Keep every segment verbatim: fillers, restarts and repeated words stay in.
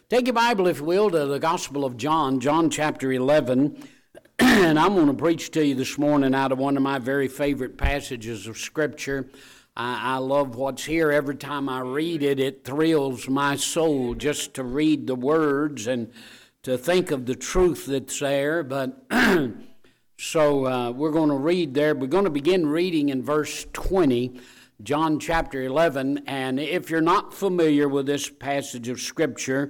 Take your Bible, if you will, to the Gospel of John, John chapter eleven. And I'm going to preach to you this morning out of one of my very favorite passages of Scripture. I, I love what's here. Every time I read it, it thrills my soul just to read the words and to think of the truth that's there. But so uh, we're going to read there. We're going to begin reading in verse twenty. John chapter eleven, and if you're not familiar with this passage of Scripture,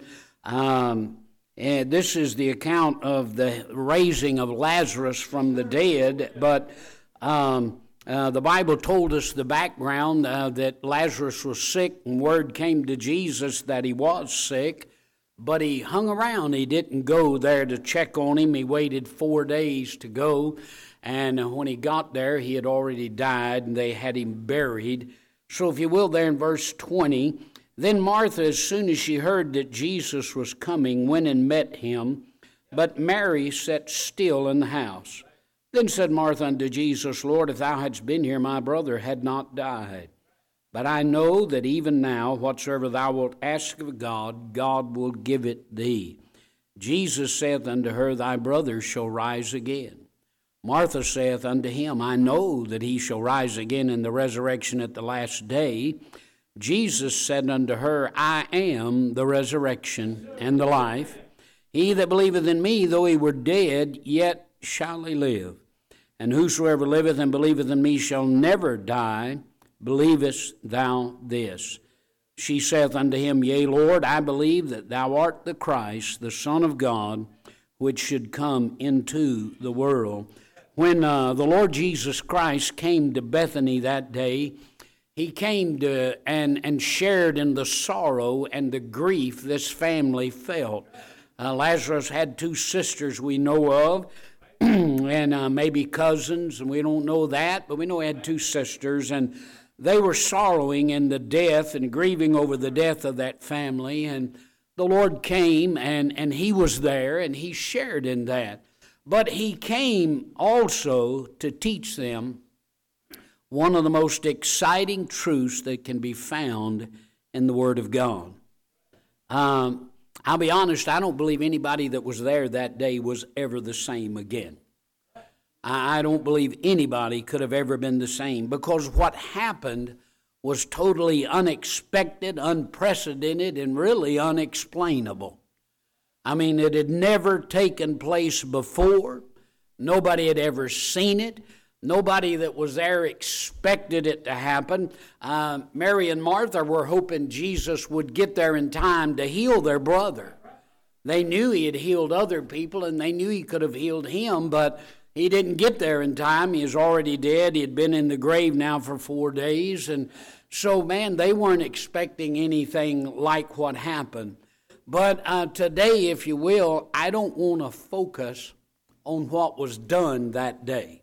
um, and this is the account of the raising of Lazarus from the dead, but um, uh, the Bible told us the background uh, that Lazarus was sick, and word came to Jesus that he was sick, but he hung around. He didn't go there to check on him. He waited four days to go. And when he got there, he had already died, and they had him buried. So if you will, there in verse twenty, then Martha, as soon as she heard that Jesus was coming, went and met him. But Mary sat still in the house. Then said Martha unto Jesus, Lord, if thou hadst been here, my brother had not died. But I know that even now, whatsoever thou wilt ask of God, God will give it thee. Jesus saith unto her, Thy brother shall rise again. Martha saith unto him, I know that he shall rise again in the resurrection at the last day. Jesus said unto her, I am the resurrection and the life. He that believeth in me, though he were dead, yet shall he live. And whosoever liveth and believeth in me shall never die. Believest thou this? She saith unto him, Yea, Lord, I believe that thou art the Christ, the Son of God, which should come into the world. When uh, the Lord Jesus Christ came to Bethany that day, he came to and, and shared in the sorrow and the grief this family felt. Uh, Lazarus had two sisters we know of, and uh, maybe cousins, and we don't know that, but we know he had two sisters, and they were sorrowing in the death and grieving over the death of that family, and the Lord came, and, and he was there, and he shared in that. But he came also to teach them one of the most exciting truths that can be found in the Word of God. Um, I'll be honest, I don't believe anybody that was there that day was ever the same again. I, I don't believe anybody could have ever been the same, because what happened was totally unexpected, unprecedented, and really unexplainable. I mean, it had never taken place before. Nobody had ever seen it. Nobody that was there expected it to happen. Uh, Mary and Martha were hoping Jesus would get there in time to heal their brother. They knew he had healed other people, and they knew he could have healed him, but he didn't get there in time. He was already dead. He had been in the grave now for four days. And so, man, they weren't expecting anything like what happened. But uh, today, if you will, I don't want to focus on what was done that day.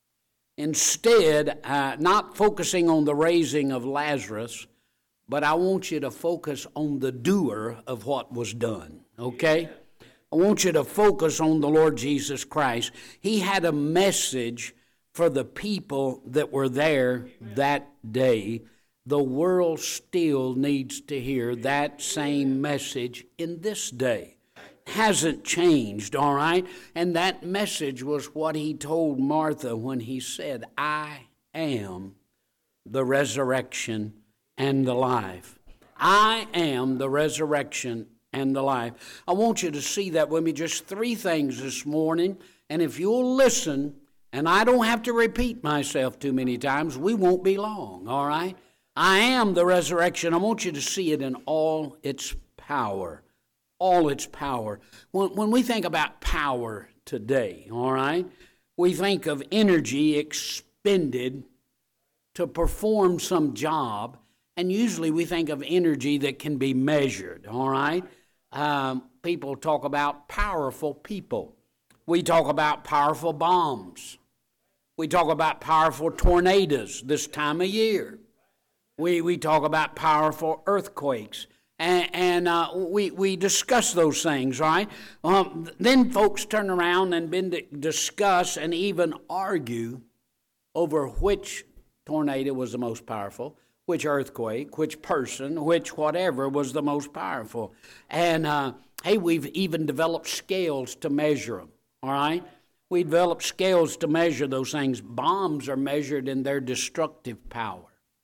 Instead, uh, not focusing on the raising of Lazarus, but I want you to focus on the doer of what was done, okay? I want you to focus on the Lord Jesus Christ. He had a message for the people that were there that day. The world still needs to hear that same message in this day. Hasn't changed, all right? And that message was what he told Martha when he said, I am the resurrection and the life. I am the resurrection and the life. I want you to see that with me, just three things this morning. And if you'll listen, and I don't have to repeat myself too many times, we won't be long, all right? I am the resurrection. I want you to see it in all its power. All its power. When, when we think about power today, all right, we think of energy expended to perform some job, and usually we think of energy that can be measured, all right? Um, people talk about powerful people. We talk about powerful bombs. We talk about powerful tornadoes this time of year. We we talk about powerful earthquakes, and, and uh, we we discuss those things, right? Um, then folks turn around and begin to discuss and even argue over which tornado was the most powerful, which earthquake, which person, which whatever was the most powerful. And, uh, hey, we've even developed scales to measure them, all right? We developed scales to measure those things. Bombs are measured in their destructive power.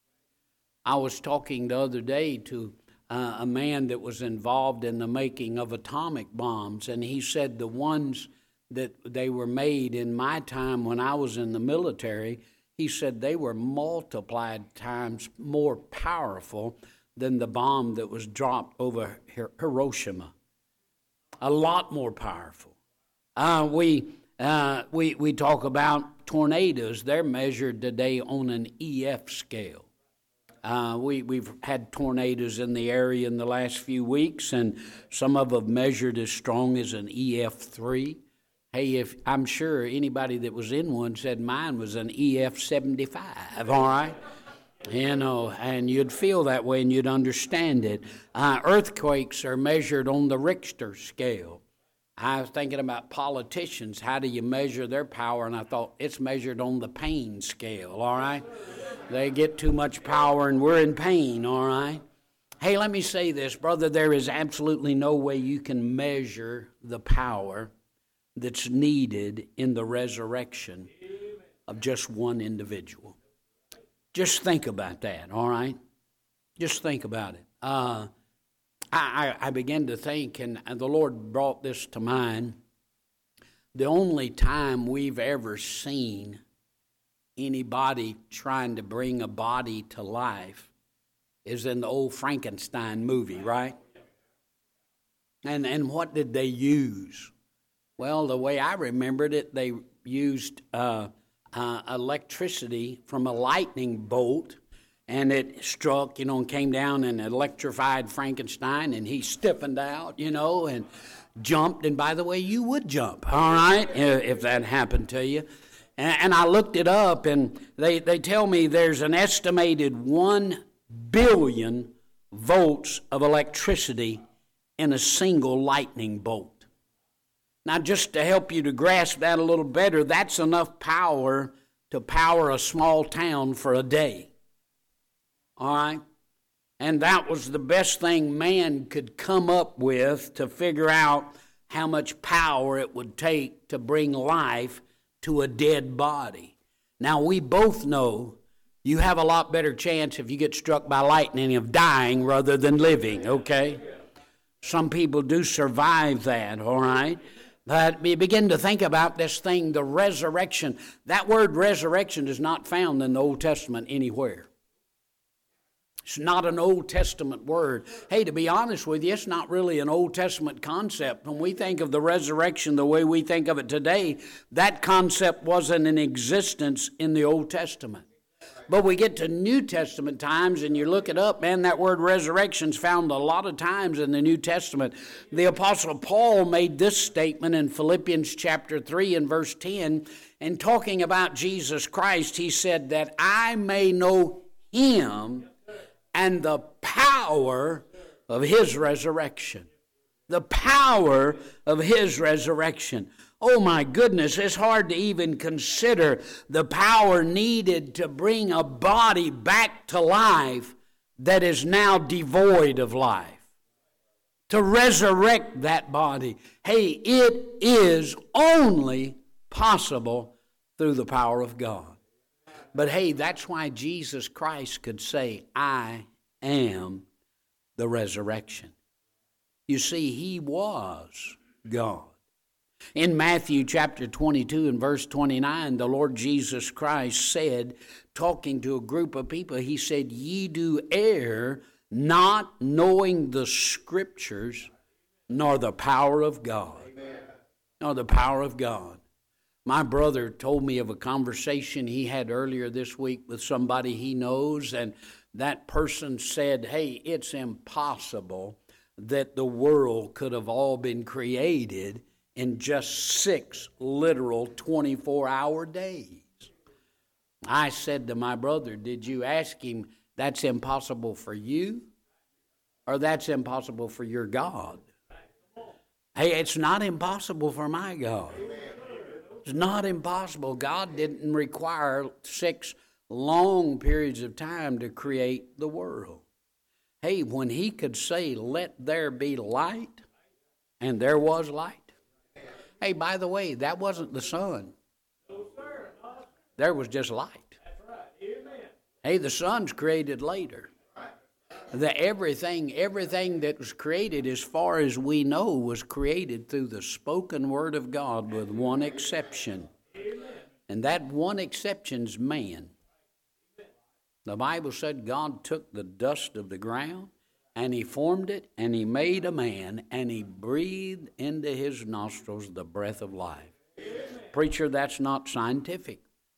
I was talking the other day to uh, a man that was involved in the making of atomic bombs, and he said the ones that they were made in my time when I was in the military, he said they were multiplied times more powerful than the bomb that was dropped over Hiroshima. A lot more powerful. Uh, we, uh, we, we talk about tornadoes. They're measured today on an E F scale. Uh, we, we've had tornadoes in the area in the last few weeks, and some of them measured as strong as an E F three. Hey, if I'm sure anybody that was in one said mine was an E F seventy-five, all right? You know, and you'd feel that way and you'd understand it. Uh, earthquakes are measured on the Richter scale. I was thinking about politicians. How do you measure their power? And I thought, it's measured on the pain scale, all right? They get too much power and we're in pain, all right? Hey, let me say this, brother. There is absolutely no way you can measure the power that's needed in the resurrection of just one individual. Just think about that, all right? Just think about it. Uh, I, I, I began to think, and the Lord brought this to mind, the only time we've ever seen anybody trying to bring a body to life is in the old Frankenstein movie, right? And, and what did they use? Well, the way I remembered it, they used uh, uh, electricity from a lightning bolt, and it struck, you know, and came down and electrified Frankenstein, and he stiffened out, you know, and jumped. And by the way, you would jump, all right, if that happened to you. And, and I looked it up, and they, they tell me there's an estimated one billion volts of electricity in a single lightning bolt. Now, just to help you to grasp that a little better, that's enough power to power a small town for a day. All right? And that was the best thing man could come up with to figure out how much power it would take to bring life to a dead body. Now, we both know you have a lot better chance if you get struck by lightning of dying rather than living, okay? Some people do survive that, all right? But we begin to think about this thing, the resurrection. That word resurrection is not found in the Old Testament anywhere. It's not an Old Testament word. Hey, to be honest with you, it's not really an Old Testament concept. When we think of the resurrection the way we think of it today, that concept wasn't in existence in the Old Testament. But we get to New Testament times, and you look it up, man, that word resurrection's found a lot of times in the New Testament. The Apostle Paul made this statement in Philippians chapter three and verse ten, and talking about Jesus Christ, he said that I may know him and the power of his resurrection. The power of his resurrection. Oh my goodness, it's hard to even consider the power needed to bring a body back to life that is now devoid of life. To resurrect that body. Hey, it is only possible through the power of God. But hey, that's why Jesus Christ could say, I am the resurrection. You see, he was God. In Matthew chapter twenty-two and verse twenty-nine, the Lord Jesus Christ said, talking to a group of people, he said, ye do err, not knowing the Scriptures, nor the power of God. Amen. Nor the power of God. My brother told me of a conversation he had earlier this week with somebody he knows, and that person said, hey, it's impossible that the world could have all been created in just six literal twenty-four hour days. I said to my brother, did you ask him that's impossible for you or that's impossible for your God? Hey, it's not impossible for my God. It's not impossible. God didn't require six long periods of time to create the world. Hey, when he could say, let there be light, and there was light. Hey, by the way, that wasn't the sun. There was just light. Hey, the sun's created later. The everything, everything that was created, as far as we know, was created through the spoken word of God, with one exception. And that one exception's man. The Bible said God took the dust of the ground, and he formed it, and he made a man, and he breathed into his nostrils the breath of life. Preacher, that's not scientific.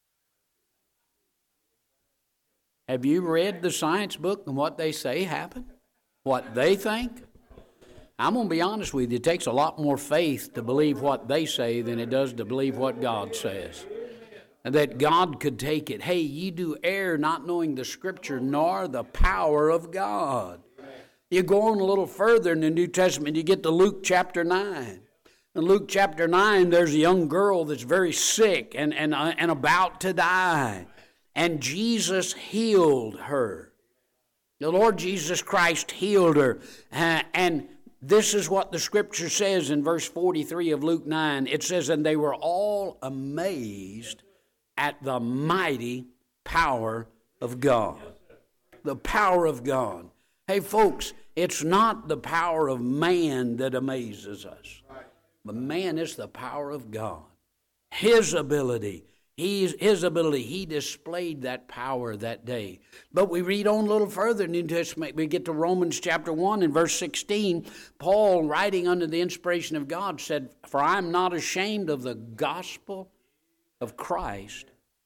Have you read the science book and what they say happened? What they think? I'm going to be honest with you. It takes a lot more faith to believe what they say than it does to believe what God says. And that God could take it. Hey, ye do err, not knowing the Scripture, nor the power of God. You go on a little further in the New Testament, you get to Luke chapter nine. In Luke chapter nine, there's a young girl that's very sick and, and, uh, and about to die. And Jesus healed her. The Lord Jesus Christ healed her. Uh, and this is what the Scripture says in verse forty-three of Luke nine. It says, and they were all amazed at the mighty power of God. The power of God. Hey, folks, it's not the power of man that amazes us. But man, it's the power of God. His ability. He's, his ability, he displayed that power that day. But we read on a little further in the New Testament. We get to Romans chapter one and verse sixteen. Paul, writing under the inspiration of God, said, for I am not ashamed of the gospel of Christ,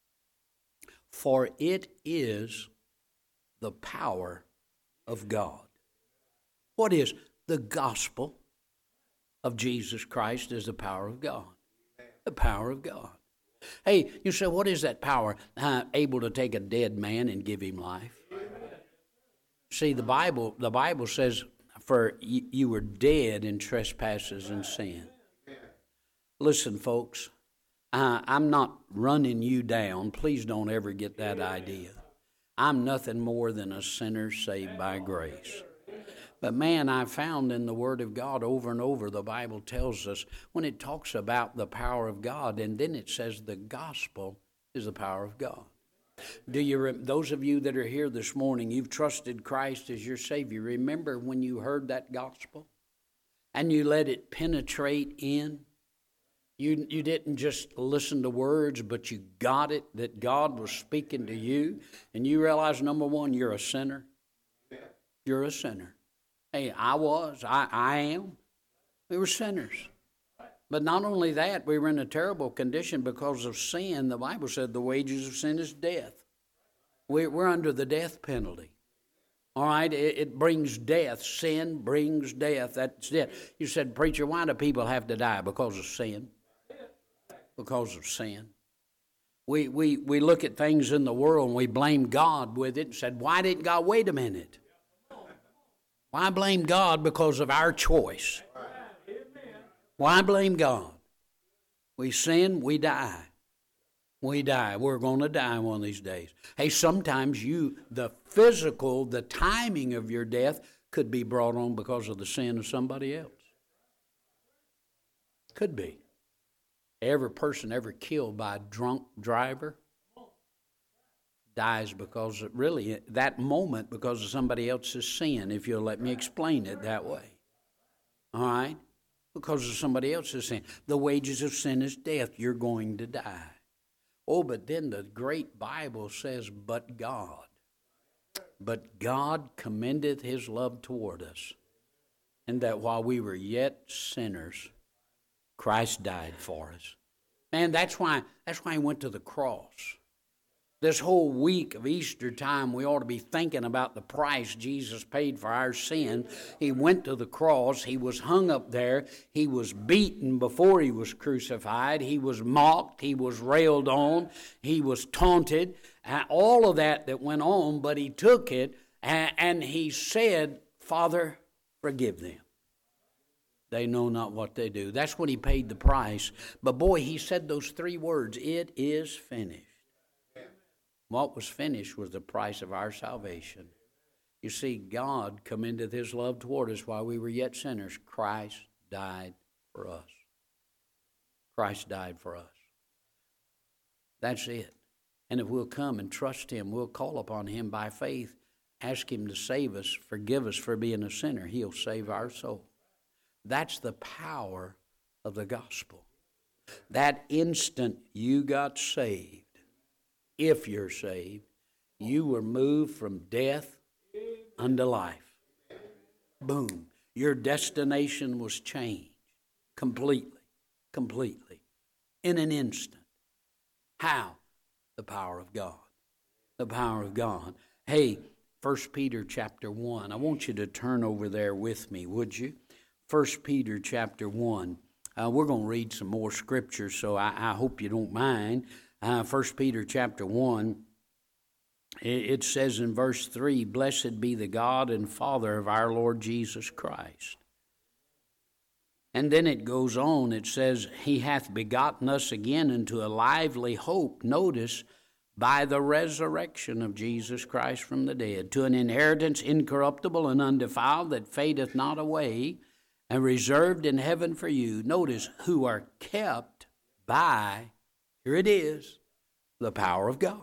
for it is the power of God. What is the gospel of Jesus Christ? Is the power of God. The power of God. Hey, you say, what is that power? Uh, able to take a dead man and give him life. See, the Bible, the Bible says, for you, you were dead in trespasses and sin. Listen, folks, uh, I'm not running you down. Please don't ever get that idea. I'm nothing more than a sinner saved by grace. But man, I found in the Word of God over and over, the Bible tells us when it talks about the power of God, and then it says the gospel is the power of God. Do you, those of you that are here this morning, you've trusted Christ as your Savior. Remember when you heard that gospel and you let it penetrate in? You, you didn't just listen to words, but you got it, that God was speaking to you, and you realize, number one, you're a sinner. You're a sinner. Hey, I was, I, I am. We were sinners. But not only that, we were in a terrible condition because of sin. The Bible said the wages of sin is death. We, we're under the death penalty. All right, it, it brings death. Sin brings death. That's death. You said, preacher, why do people have to die? Because of sin. Because of sin. We, we, we look at things in the world and we blame God with it and said, why didn't God? Wait a minute. Why blame God because of our choice? Why blame God? We sin, we die. We die. We're going to die one of these days. Hey, sometimes you, the physical, the timing of your death could be brought on because of the sin of somebody else. Could be. Every person ever killed by a drunk driver dies because of, really, that moment because of somebody else's sin, if you'll let me explain it that way. All right? Because of somebody else's sin. The wages of sin is death. You're going to die. Oh, but then the great Bible says, but God. But God commendeth his love toward us, and that while we were yet sinners, Christ died for us. Man, that's why, that's why he went to the cross. This whole week of Easter time, we ought to be thinking about the price Jesus paid for our sin. He went to the cross. He was hung up there. He was beaten before he was crucified. He was mocked. He was railed on. He was taunted. Uh, all of that that went on, but he took it and, and he said, Father, forgive them. They know not what they do. That's when he paid the price. But boy, he said those three words, it is finished. What was finished was the price of our salvation. You see, God commendeth his love toward us while we were yet sinners. Christ died for us. Christ died for us. That's it. And if we'll come and trust him, we'll call upon him by faith, ask him to save us, forgive us for being a sinner, he'll save our soul. That's the power of the gospel. That instant you got saved, if you're saved, you were moved from death unto life. Boom. Your destination was changed completely, completely, in an instant. How? The power of God. The power of God. Hey, First Peter chapter one. I want you to turn over there with me, would you? First Peter chapter one. Uh, we're going to read some more scripture, so I, I hope you don't mind. Uh, First Peter chapter one. It says in verse three, "Blessed be the God and Father of our Lord Jesus Christ." And then it goes on, it says, "He hath begotten us again into a lively hope," notice, "by the resurrection of Jesus Christ from the dead, to an inheritance incorruptible and undefiled, that fadeth not away, and reserved in heaven for you." Notice, "who are kept by," here it is, "the power of God."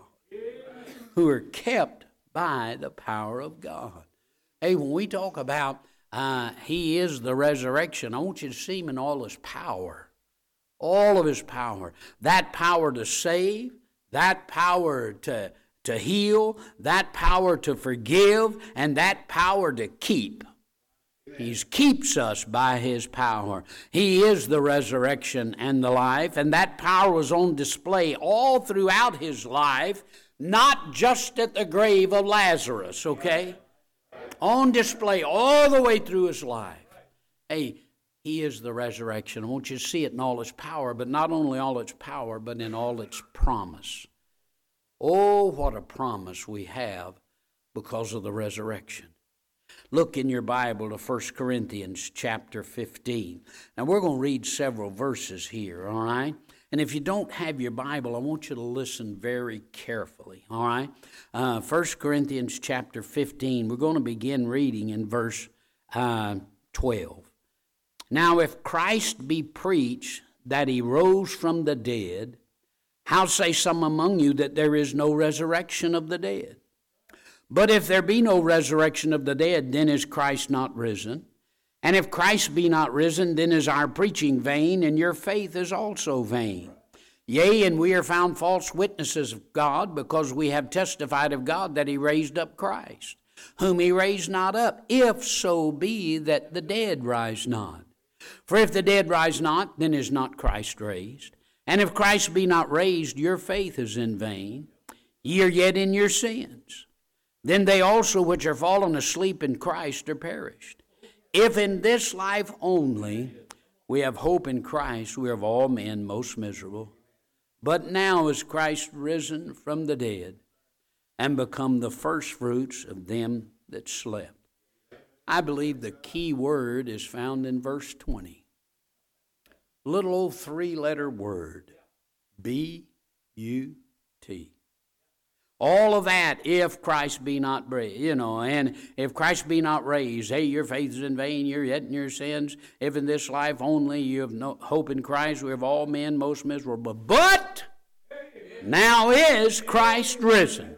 Who are kept by the power of God. Hey, when we talk about uh, he is the resurrection, I want you to see him in all his power. All of his power. That power to save, that power to, to heal, that power to forgive, and that power to keep. He keeps us by his power. He is the resurrection and the life, and that power was on display all throughout his life, not just at the grave of Lazarus, okay? On display all the way through his life. Hey, he is the resurrection. I want you to see it in all its power, but not only all its power, but in all its promise. Oh, what a promise we have because of the resurrection. Look in your Bible to First Corinthians chapter fifteen. Now, we're going to read several verses here, all right? And if you don't have your Bible, I want you to listen very carefully, all right? Uh, First Corinthians chapter fifteen, we're going to begin reading in verse uh, twelve. "Now, if Christ be preached that he rose from the dead, how say some among you that there is no resurrection of the dead? But if there be no resurrection of the dead, then is Christ not risen? And if Christ be not risen, then is our preaching vain, and your faith is also vain. Yea, and we are found false witnesses of God, because we have testified of God that he raised up Christ, whom he raised not up, if so be that the dead rise not. For if the dead rise not, then is not Christ raised. And if Christ be not raised, your faith is in vain. Ye are yet in your sins. Then they also which are fallen asleep in Christ are perished. If in this life only we have hope in Christ, we are of all men most miserable. But now is Christ risen from the dead, and become the firstfruits of them that slept." I believe the key word is found in verse twenty. Little old three-letter word, B U T. All of that, if Christ be not raised, you know, and if Christ be not raised, hey, your faith is in vain, you're yet in your sins. If in this life only you have no hope in Christ, we have all men most miserable. But now is Christ risen.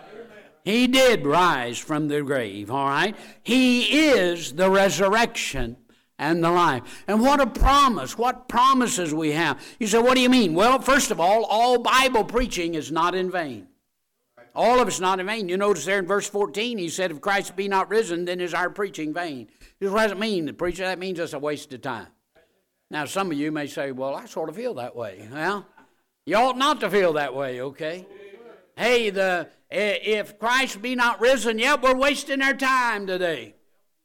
He did rise from the grave, all right? He is the resurrection and the life. And what a promise, what promises we have. You say, what do you mean? Well, first of all, all Bible preaching is not in vain. All of it's not in vain. You notice there in verse fourteen, he said, if Christ be not risen, then is our preaching vain. What does it mean, the preacher? That means it's a waste of time. Now, some of you may say, well, I sort of feel that way. Well, you ought not to feel that way, okay? Hey, the if Christ be not risen, yeah, we're wasting our time today.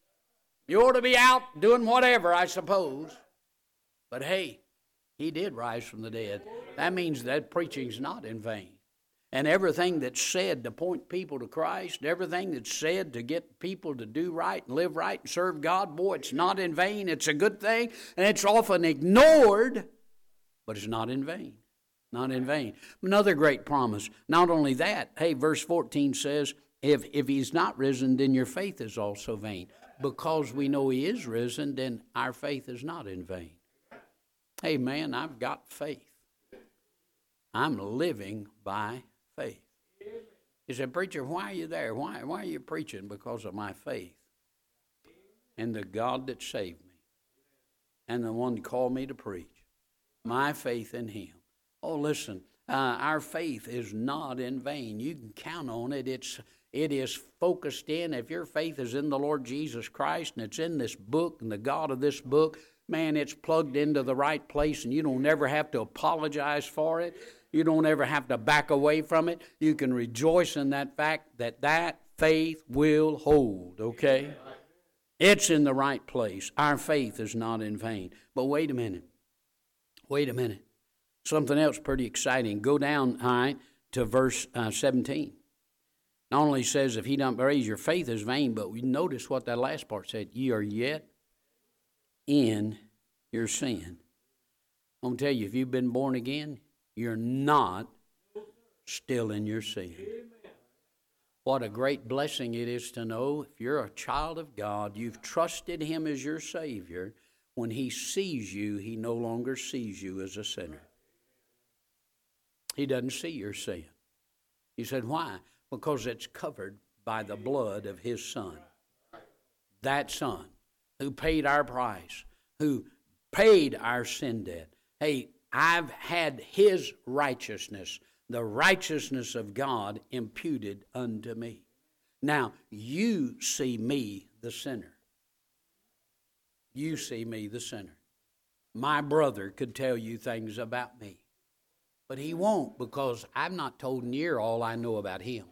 You ought to be out doing whatever, I suppose. But hey, he did rise from the dead. That means that preaching's not in vain. And everything that's said to point people to Christ, everything that's said to get people to do right and live right and serve God, boy, it's not in vain. It's a good thing, and it's often ignored, but it's not in vain. Not in vain. Another great promise. Not only that, hey, verse fourteen says, if, if he's not risen, then your faith is also vain. Because we know he is risen, then our faith is not in vain. Hey, man, I've got faith. I'm living by faith. He said, preacher, why are you there? Why, why are you preaching? Because of my faith in the God that saved me and the one that called me to preach. My faith in him. Oh, listen, uh, our faith is not in vain. You can count on it. It's It is focused in. If your faith is in the Lord Jesus Christ and it's in this book and the God of this book, man, it's plugged into the right place and you don't ever have to apologize for it. You don't ever have to back away from it. You can rejoice in that fact that that faith will hold, okay? It's in the right place. Our faith is not in vain. But wait a minute. Wait a minute. Something else pretty exciting. Go down, all right, to verse uh, seventeen. Not only says, if he don't raise your faith is vain, but we notice what that last part said. Ye are yet in your sin. I'm going to tell you, if you've been born again, you're not still in your sin. What a great blessing it is to know if you're a child of God, you've trusted him as your Savior. When he sees you, he no longer sees you as a sinner. He doesn't see your sin. He said, why? Because it's covered by the blood of his Son. That Son who paid our price, who paid our sin debt. Hey, I've had his righteousness, the righteousness of God imputed unto me. Now, you see me, the sinner. You see me, the sinner. My brother could tell you things about me, but he won't because I've not told near all I know about him.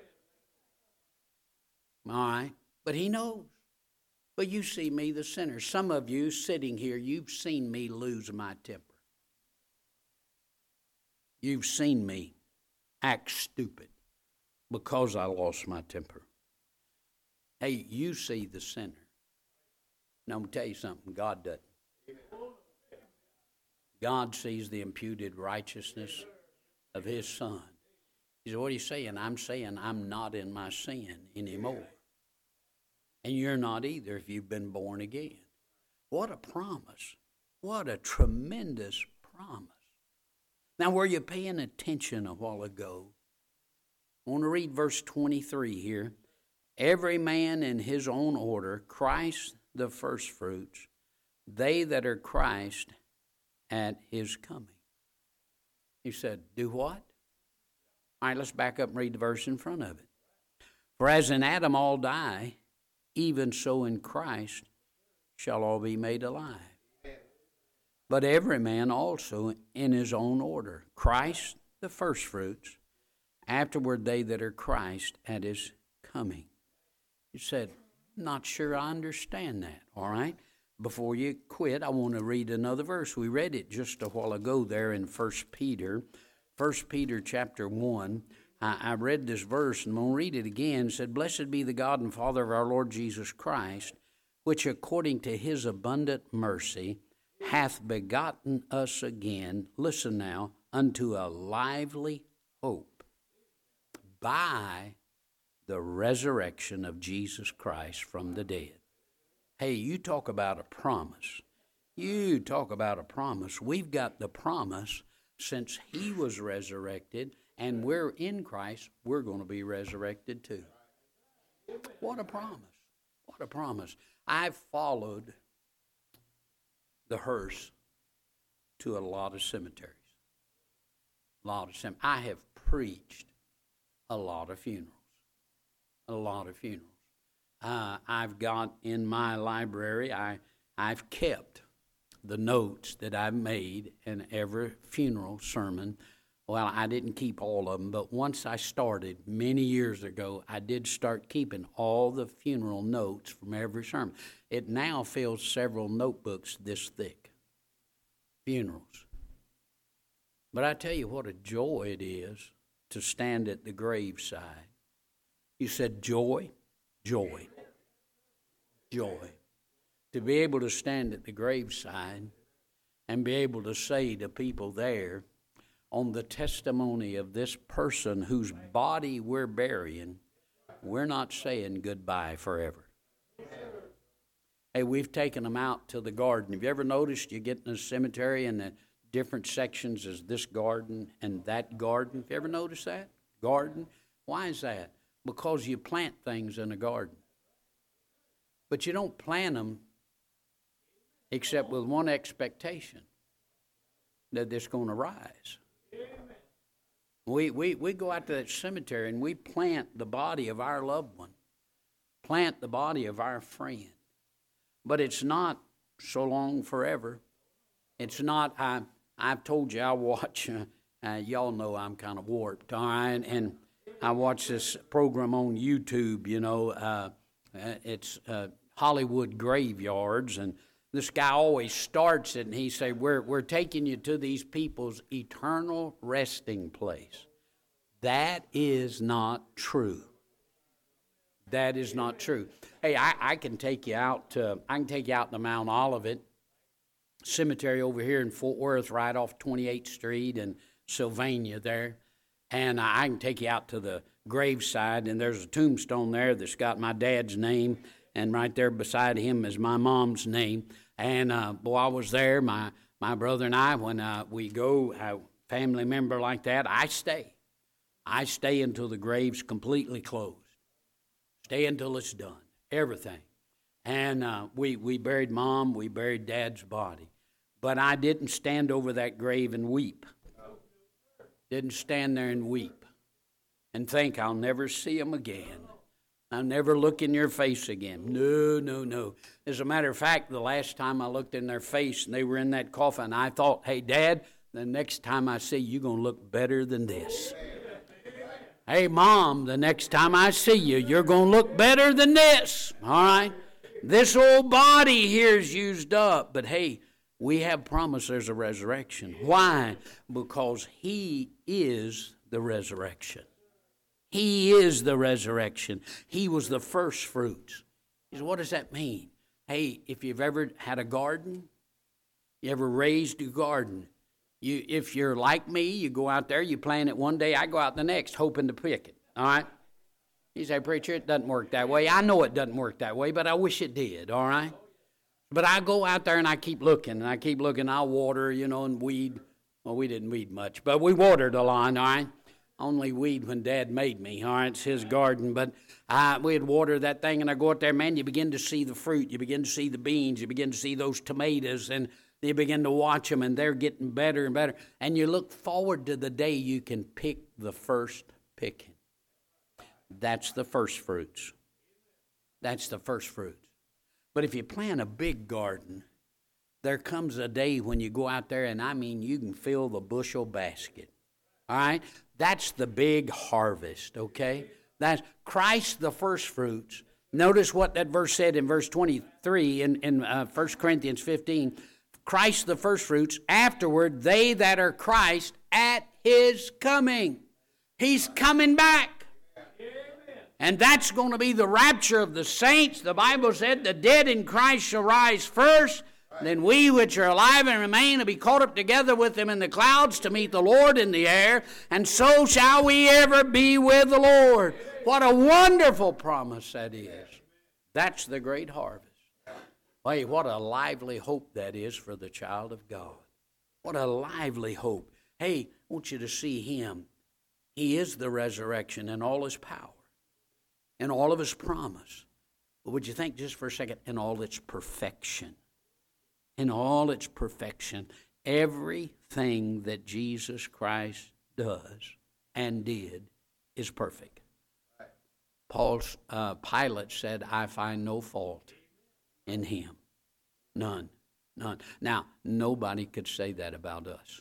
All right? But he knows. But you see me, the sinner. Some of you sitting here, you've seen me lose my temper. You've seen me act stupid because I lost my temper. Hey, you see the sinner. Now, I'm going to tell you something. God doesn't. God sees the imputed righteousness of his Son. He said, what are you saying? I'm saying I'm not in my sin anymore. And you're not either if you've been born again. What a promise. What a tremendous promise. Now, were you paying attention a while ago? I want to read verse twenty-three here. Every man in his own order, Christ the firstfruits, they that are Christ at his coming. He said, do what? All right, let's back up and read the verse in front of it. For as in Adam all die, even so in Christ shall all be made alive. But every man also in his own order. Christ the firstfruits, afterward they that are Christ at his coming. He said, not sure I understand that, all right? Before you quit, I want to read another verse. We read it just a while ago there in First Peter. First Peter chapter one. I, I read this verse, and I'm going to read it again. It said, blessed be the God and Father of our Lord Jesus Christ, which according to his abundant mercy hath begotten us again, listen now, unto a lively hope by the resurrection of Jesus Christ from the dead. Hey, you talk about a promise. You talk about a promise. We've got the promise since he was resurrected, and we're in Christ, we're going to be resurrected too. What a promise. What a promise. I've followed the hearse to a lot of cemeteries. A lot of cemeteries. I have preached a lot of funerals. A lot of funerals. Uh, I've got in my library, I, I've kept the notes that I've made in every funeral sermon. Well, I didn't keep all of them, but once I started many years ago, I did start keeping all the funeral notes from every sermon. It now fills several notebooks this thick. Funerals. But I tell you what a joy it is to stand at the graveside. You said joy? Joy. Joy. To be able to stand at the graveside and be able to say to people there, on the testimony of this person whose body we're burying, we're not saying goodbye forever. Hey, we've taken them out to the garden. Have you ever noticed you get in a cemetery and the different sections is this garden and that garden? Have you ever noticed that? Garden. Why is that? Because you plant things in a garden. But you don't plant them except with one expectation, that it's going to rise. We, we, we go out to that cemetery and we plant the body of our loved one, plant the body of our friend. But it's not so long forever. It's not, I, I've told you I watch, uh, uh, y'all know I'm kind of warped, all right? And I watch this program on YouTube, you know, uh, it's uh, Hollywood Graveyards, and this guy always starts it, and he say, we're, we're taking you to these people's eternal resting place. That is not true. That is not true. Hey, I, I can take you out to, I can take you out to Mount Olivet Cemetery over here in Fort Worth, right off twenty-eighth Street and Sylvania there. And I can take you out to the graveside, and there's a tombstone there that's got my dad's name, and right there beside him is my mom's name. And, uh, boy, I was there, my, my brother and I, when uh, we go, a family member like that, I stay. I stay until the grave's completely closed. Stay until it's done, everything. And uh, we, we buried Mom, we buried Dad's body. But I didn't stand over that grave and weep. Didn't stand there and weep and think I'll never see him again. I'll never look in your face again. No, no, no. As a matter of fact, the last time I looked in their face and they were in that coffin, I thought, hey, Dad, the next time I see you, you're going to look better than this. Hey, Mom, the next time I see you, you're going to look better than this. All right? This old body here is used up. But, hey, we have promised there's a resurrection. Why? Because He is the resurrection. He is the resurrection. He was the first fruits. He said, what does that mean? Hey, if you've ever had a garden, you ever raised a garden, You, if you're like me, you go out there, you plant it one day, I go out the next, hoping to pick it, all right? You say, preacher, it doesn't work that way. I know it doesn't work that way, but I wish it did, all right? But I go out there and I keep looking, and I keep looking. I'll water, you know, and weed. Well, we didn't weed much, but we watered a lot, all right? Only weed when Dad made me, all right? It's his garden, but uh, we'd water that thing, and I go out there, man, you begin to see the fruit. You begin to see the beans. You begin to see those tomatoes, and you begin to watch them, and they're getting better and better. And you look forward to the day you can pick the first picking. That's the first fruits. That's the first fruits. But if you plant a big garden, there comes a day when you go out there, and I mean, you can fill the bushel basket. All right? That's the big harvest, okay? That's Christ the first fruits. Notice what that verse said in verse twenty-three in, in uh, First Corinthians fifteen. Christ the firstfruits, afterward they that are Christ at His coming. He's coming back. And that's going to be the rapture of the saints. The Bible said the dead in Christ shall rise first. Then we which are alive and remain will be caught up together with them in the clouds to meet the Lord in the air. And so shall we ever be with the Lord. What a wonderful promise that is. That's the great harvest. Hey, what a lively hope that is for the child of God. What a lively hope. Hey, I want you to see Him. He is the resurrection in all His power, in all of His promise. But would you think just for a second, in all its perfection? In all its perfection. Everything that Jesus Christ does and did is perfect. Paul's uh, Pilate said, I find no fault in Him. None. None. Now, nobody could say that about us.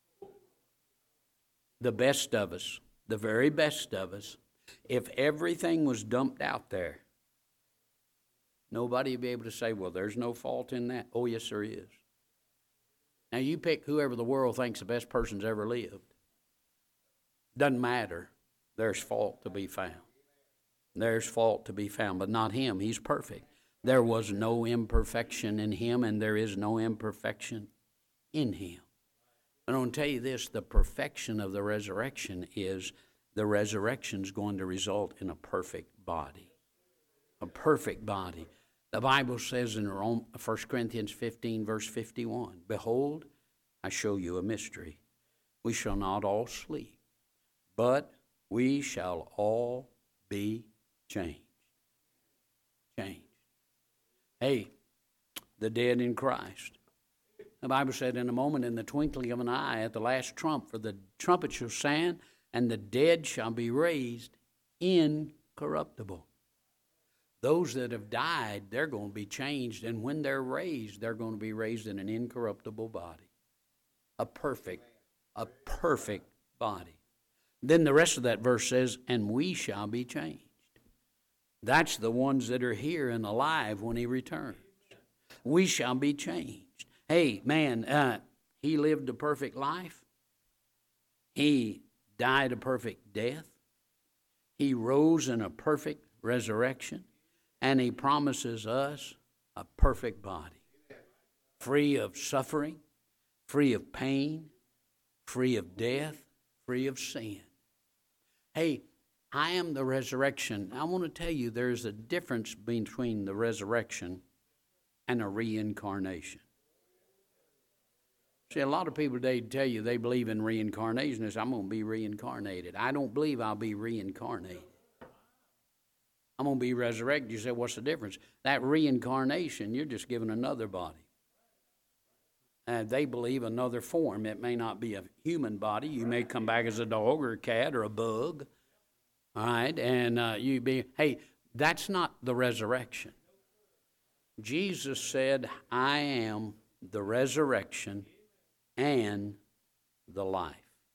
The best of us, the very best of us, if everything was dumped out there, nobody would be able to say, well, there's no fault in that. Oh, yes, there is. Now, you pick whoever the world thinks the best person's ever lived. Doesn't matter. There's fault to be found. There's fault to be found, but not Him. He's perfect. There was no imperfection in Him, and there is no imperfection in Him. But I want to tell you this, the perfection of the resurrection is the resurrection is going to result in a perfect body. A perfect body. The Bible says in First Corinthians fifteen, verse fifty-one, behold, I show you a mystery. We shall not all sleep, but we shall all be changed. Changed. Hey, the dead in Christ. The Bible said in a moment, in the twinkling of an eye, at the last trump, for the trumpet shall sound, and the dead shall be raised incorruptible. Those that have died, they're going to be changed, and when they're raised, they're going to be raised in an incorruptible body. A perfect, a perfect body. Then the rest of that verse says, and we shall be changed. That's the ones that are here and alive when he returns. We shall be changed. Hey, man, uh, he lived a perfect life. He died a perfect death. He rose in a perfect resurrection. And he promises us a perfect body, free of suffering, free of pain, free of death, free of sin. Hey, I am the resurrection. I want to tell you there's a difference between the resurrection and a reincarnation. See, a lot of people today tell you they believe in reincarnation. They say, I'm going to be reincarnated. I don't believe I'll be reincarnated. I'm going to be resurrected. You say, what's the difference? That reincarnation, you're just given another body. And they believe another form. It may not be a human body. You may come back as a dog or a cat or a bug. All right? And uh, you be, hey, that's not the resurrection. Jesus said, I am the resurrection and the life.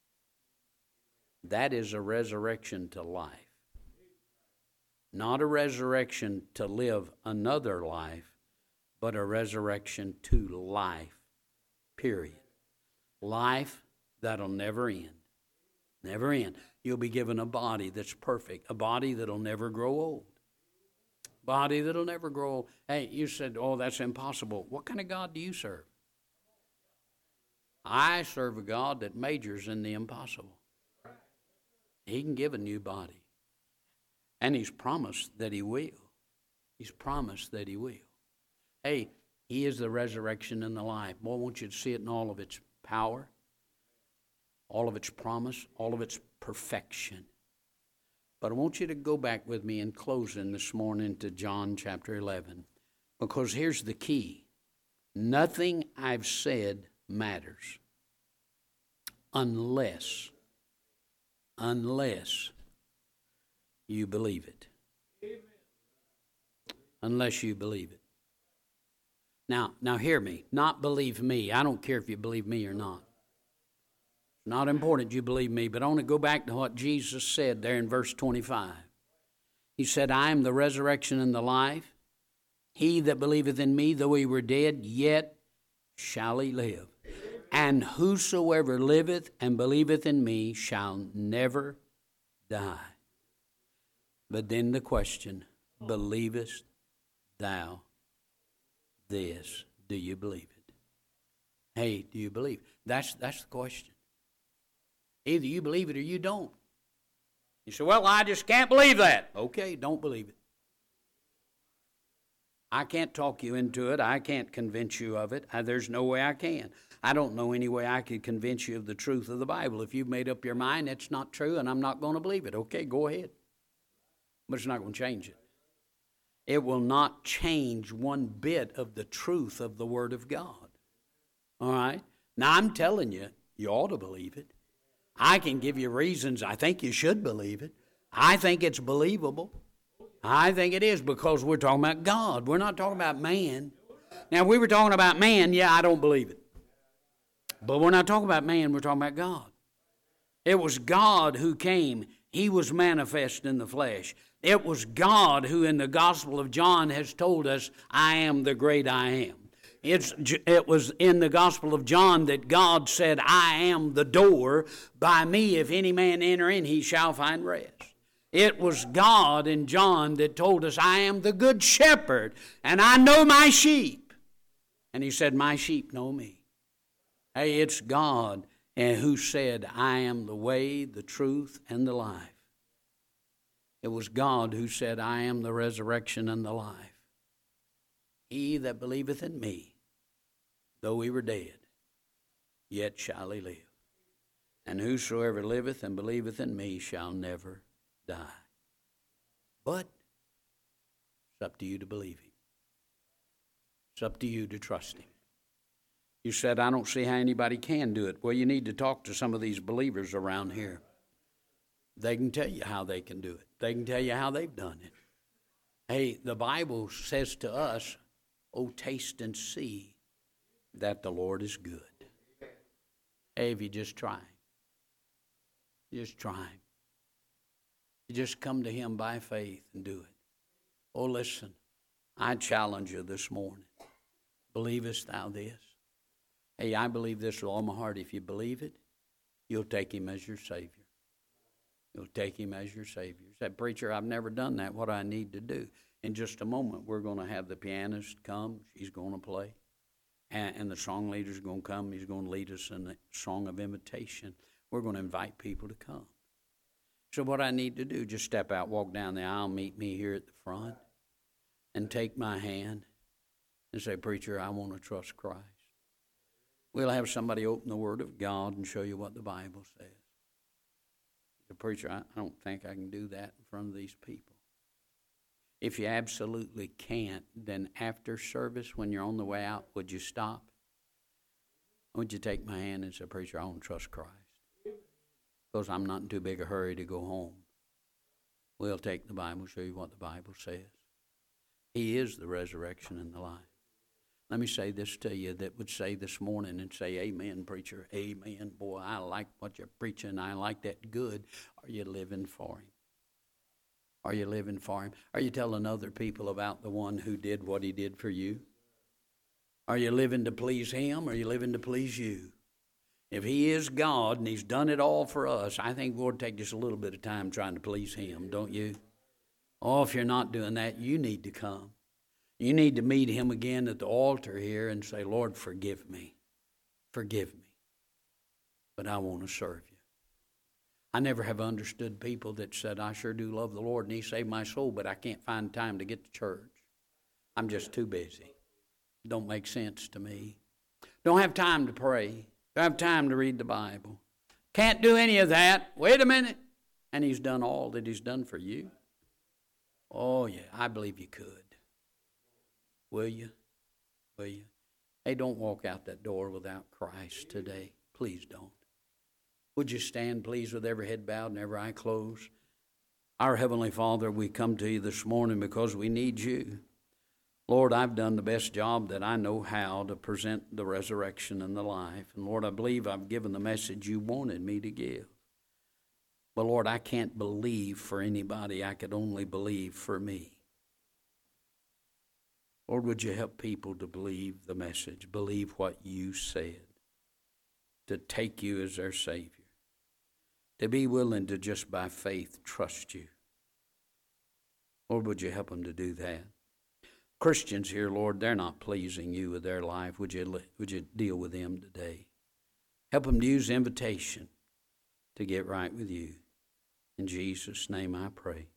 That is a resurrection to life. Not a resurrection to live another life, but a resurrection to life, period. Life that'll never end. Never end. You'll be given a body that's perfect, a body that'll never grow old. Body that'll never grow old. Hey, you said, oh, that's impossible. What kind of God do you serve? I serve a God that majors in the impossible. He can give a new body. And he's promised that he will. He's promised that he will. Hey, he is the resurrection and the life. Boy, I want you to see it in all of its power, all of its promise, all of its perfection. But I want you to go back with me in closing this morning to John chapter eleven. Because here's the key. Nothing I've said matters unless, unless you believe it. Unless you believe it. Now, now hear me. Not believe me. I don't care if you believe me or not. It's not important you believe me, but I want to go back to what Jesus said there in verse twenty-five. He said, I am the resurrection and the life. He that believeth in me, though he were dead, yet shall he live. And whosoever liveth and believeth in me shall never die. But then the question, believest thou this? Do you believe it? Hey, do you believe? That's that's the question. Either you believe it or you don't. You say, well, I just can't believe that. Okay, don't believe it. I can't talk you into it. I can't convince you of it. I, there's no way I can. I don't know any way I could convince you of the truth of the Bible. If you've made up your mind it's not true and I'm not going to believe it, okay, go ahead. But it's not going to change it. It will not change one bit of the truth of the Word of God. All right? Now, I'm telling you, you ought to believe it. I can give you reasons I think you should believe it. I think it's believable. I think it is because we're talking about God. We're not talking about man. Now, if we were talking about man, yeah, I don't believe it. But we're not talking about man, we're talking about God. It was God who came. He was manifest in the flesh. It was God who in the Gospel of John has told us, I am the great I am. It's, it was in the Gospel of John that God said, I am the door. By me, if any man enter in, he shall find rest. It was God in John that told us, I am the good shepherd, and I know my sheep. And he said, my sheep know me. Hey, it's God and who said, I am the way, the truth, and the life. It was God who said, I am the resurrection and the life. He that believeth in me, though he were dead, yet shall he live. And whosoever liveth and believeth in me shall never die. But it's up to you to believe him. It's up to you to trust him. You said, I don't see how anybody can do it. Well, you need to talk to some of these believers around here. They can tell you how they can do it. They can tell you how they've done it. Hey, the Bible says to us, oh, taste and see that the Lord is good. Hey, if you just try him. Just try him. You just come to him by faith and do it. Oh, listen, I challenge you this morning. Believest thou this? Hey, I believe this with all my heart. If you believe it, you'll take him as your Savior. You'll take him as your Savior. You said, preacher, I've never done that. What do I need to do? In just a moment, we're going to have the pianist come. She's going to play. And, and the song leader's going to come. He's going to lead us in the song of invitation. We're going to invite people to come. So what I need to do, just step out, walk down the aisle, meet me here at the front, and take my hand and say, preacher, I want to trust Christ. We'll have somebody open the Word of God and show you what the Bible says. The preacher, I, I don't think I can do that in front of these people. If you absolutely can't, then after service, when you're on the way out, would you stop? Would you take my hand and say, preacher, I want to trust Christ? Because I'm not in too big a hurry to go home. We'll take the Bible, show you what the Bible says. He is the resurrection and the life. Let me say this to you that would say this morning and say, amen, preacher, amen. Boy, I like what you're preaching. I like that good. Are you living for him? Are you living for him? Are you telling other people about the one who did what he did for you? Are you living to please him or are you living to please you? If he is God and he's done it all for us, I think we'll take just a little bit of time trying to please him, don't you? Oh, if you're not doing that, you need to come. You need to meet him again at the altar here and say, Lord, forgive me. Forgive me. But I want to serve you. I never have understood people that said, I sure do love the Lord and he saved my soul, but I can't find time to get to church. I'm just too busy. Don't make sense to me. Don't have time to pray. Don't have time to read the Bible. Can't do any of that. Wait a minute. And he's done all that he's done for you. Oh, yeah, I believe you could. Will you? Will you? Hey, don't walk out that door without Christ today. Please don't. Would you stand, please, with every head bowed and every eye closed? Our Heavenly Father, we come to you this morning because we need you. Lord, I've done the best job that I know how to present the resurrection and the life. And Lord, I believe I've given the message you wanted me to give. But Lord, I can't believe for anybody. I could only believe for me. Lord, would you help people to believe the message, believe what you said, to take you as their Savior, to be willing to just by faith trust you. Lord, would you help them to do that? Christians here, Lord, they're not pleasing you with their life. Would you, would you deal with them today? Help them to use invitation to get right with you. In Jesus' name I pray.